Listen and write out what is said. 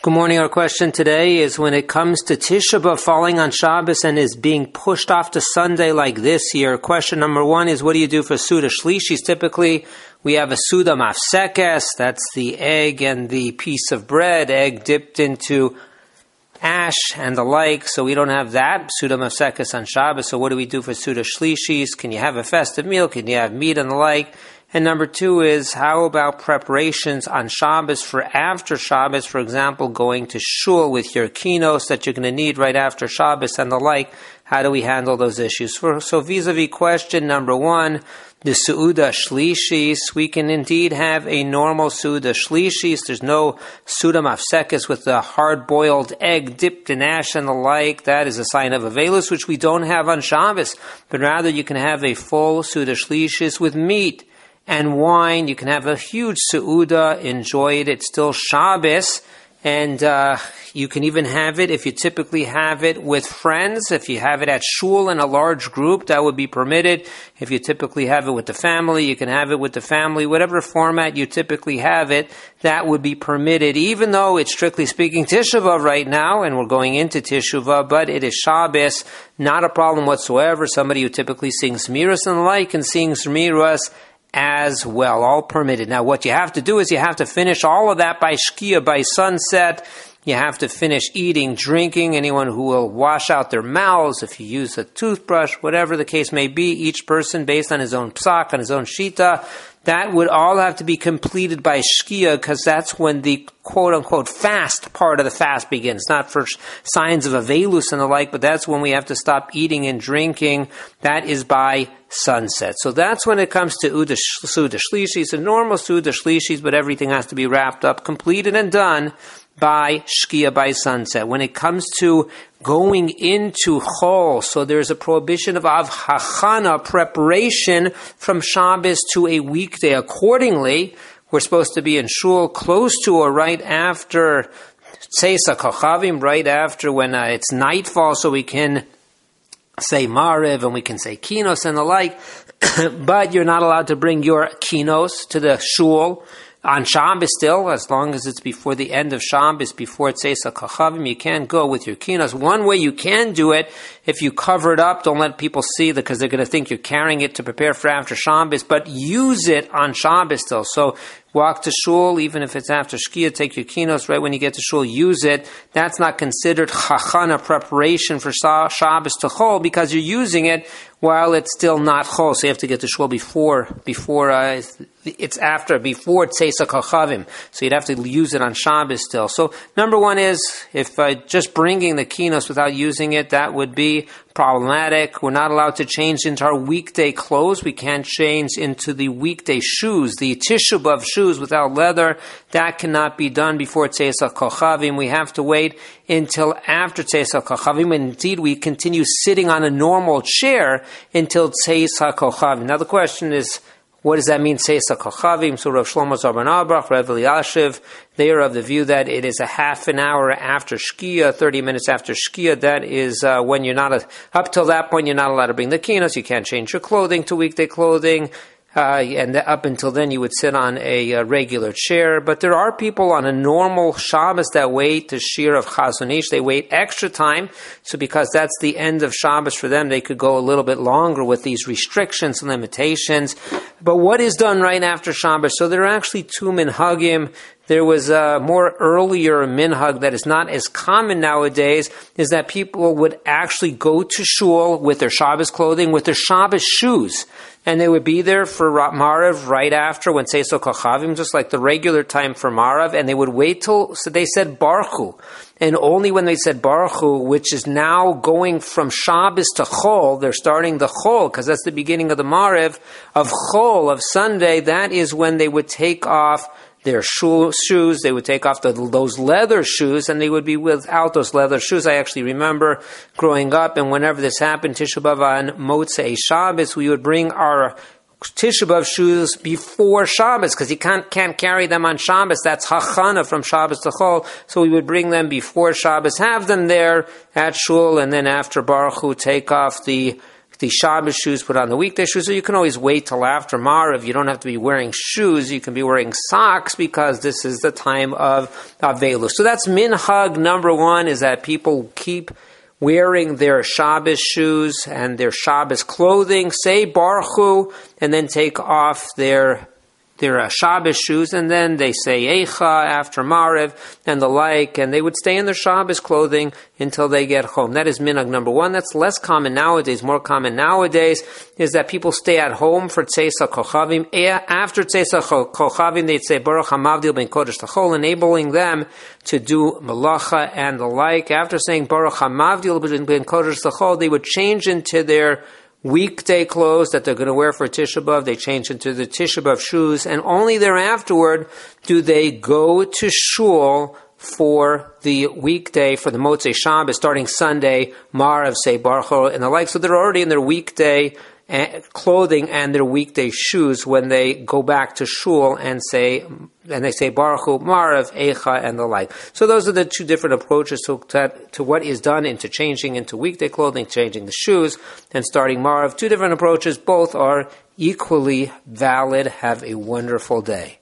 Good morning. Our question today is when it comes to Tisha B'Av falling on Shabbos and is being pushed off to Sunday like this year. Question number one is what do you do for Suda Shlishis? Typically, we have a Suda Mafsekes, that's the egg and the piece of bread, egg dipped into ash and the like, so we don't have that Suda Mafsekes on Shabbos. So what do we do for Suda Shlishis? Can you have a festive meal? Can you have meat and the like? And number two is, how about preparations on Shabbos for after Shabbos? For example, going to shul with your kinos that you're going to need right after Shabbos and the like. How do we handle those issues? So vis-a-vis question number one, the Suda Shlishis, we can indeed have a normal Suda Shlishis. There's no Suda Mafsekes with the hard-boiled egg dipped in ash and the like. That is a sign of Avelus, which we don't have on Shabbos. But rather, you can have a full Suda Shlishis with meat and wine. You can have a huge Su'uda, enjoy it. It's still Shabbos. And you can even have it, if you typically have it with friends, if you have it at shul in a large group, that would be permitted. If you typically have it with the family, you can have it with the family. Whatever format you typically have it, that would be permitted, even though it's strictly speaking Tisha B'Av right now, and we're going into Tisha B'Av, but it is Shabbos, not a problem whatsoever. Somebody who typically sings Zmiras and the like can sing Zmiras as well, all permitted. Now, what you have to do is you have to finish all of that by Shkia, by sunset. You have to finish eating, drinking. Anyone who will wash out their mouths, if you use a toothbrush, whatever the case may be, each person based on his own psak, on his own shita, that would all have to be completed by Shkia, because that's when the quote-unquote fast part of the fast begins. Not for signs of Avelus and the like, but that's when we have to stop eating and drinking. That is by sunset. So that's when it comes to Suda Shlishis, a normal Suda Shlishis, but everything has to be wrapped up, completed and done by Shkia, by sunset. When it comes to going into Chol, so there's a prohibition of Hachana, preparation from Shabbos to a weekday. Accordingly, we're supposed to be in shul close to or right after Tzeis HaKochavim, right after when it's nightfall, so we can say Mariv and we can say Kinos and the like, but you're not allowed to bring your Kinos to the shul on Shabbos still, as long as it's before the end of Shabbos, before Tzeis HaKochavim, you can't go with your kinos. One way you can do it, if you cover it up, don't let people see that, because they're going to think you're carrying it to prepare for after Shabbos, but use it on Shabbos still. So walk to shul, even if it's after Shkia, take your kinos right when you get to shul, use it. That's not considered chachana, preparation for Shabbos to chol, because you're using it while it's still not chol. So you have to get to shul before Tzeis HaKochavim. So you'd have to use it on Shabbos still. So number one is, if just bringing the kinos without using it, that would be problematic. We're not allowed to change into our weekday clothes. We can't change into the weekday shoes, the Tisha B'Av shoes without leather. That cannot be done before Tzeis HaKochavim. We have to wait until after Tzeis HaKochavim. And indeed, we continue sitting on a normal chair until Tzeis HaKochavim. Now the question is, what does that mean, Tzeis HaKochavim? So Rav Shlomo Zalman Auerbach, Rav Eliashiv, they are of the view that it is a half an hour after Shkia, 30 minutes after Shkia. That is when you're not, up till that point, you're not allowed to bring the kinos. You can't change your clothing to weekday clothing. And up until then, you would sit on a regular chair. But there are people on a normal Shabbos that wait to Shir of Chazon Ish. They wait extra time. So because that's the end of Shabbos for them, they could go a little bit longer with these restrictions and limitations. But what is done right after Shabbos? So there are actually two minhagim. There was a more earlier minhag that is not as common nowadays, is that people would actually go to shul with their Shabbos clothing, with their Shabbos shoes. And they would be there for Marav right after, when Tzeis HaKochavim, just like the regular time for Marav, and they would wait till, so they said Baruch Hu. And only when they said Baruch Hu, which is now going from Shabbos to Chol, they're starting the Chol, because that's the beginning of the Marav, of Chol, of Sunday, that is when they would take off their shoes, they would take off those leather shoes, and they would be without those leather shoes. I actually remember growing up, and whenever this happened, Tisha B'Av on Motzei Shabbos, we would bring our Tisha B'Av shoes before Shabbos, because you can't carry them on Shabbos. That's Hachana from Shabbos to Chol. So we would bring them before Shabbos, have them there at shul, and then after Baruch Hu, take off the the Shabbos shoes, put on the weekday shoes, or you can always wait till after Marav. You don't have to be wearing shoes. You can be wearing socks because this is the time of Avelu. So that's minhag number one, is that people keep wearing their Shabbos shoes and their Shabbos clothing, say Baruch Hu, and then take off their Shabbos shoes, and then they say Eicha after Maariv and the like, and they would stay in their Shabbos clothing until they get home. That is minhag number one. That's less common nowadays. More common nowadays is that people stay at home for Tzeisa Kochavim. After Tzeisa Kochavim, they'd say Baruch HaMavdil Ben Kodesh Tachol, enabling them to do Malacha and the like. After saying Baruch HaMavdil Ben Kodesh Tachol, they would change into their weekday clothes that they're going to wear for Tisha B'Av. They change into the Tisha B'Av shoes, and only thereafterward do they go to shul for the weekday, for the Motzei Shabbos, starting Sunday, Marav, say Baruch Hu, and the like. So they're already in their weekday clothing and their weekday shoes when they go back to shul and they say Baruch Hu, Marav, Eicha, and the like. So those are the two different approaches to what is done into changing into weekday clothing, changing the shoes, and starting Marav. Two different approaches. Both are equally valid. Have a wonderful day.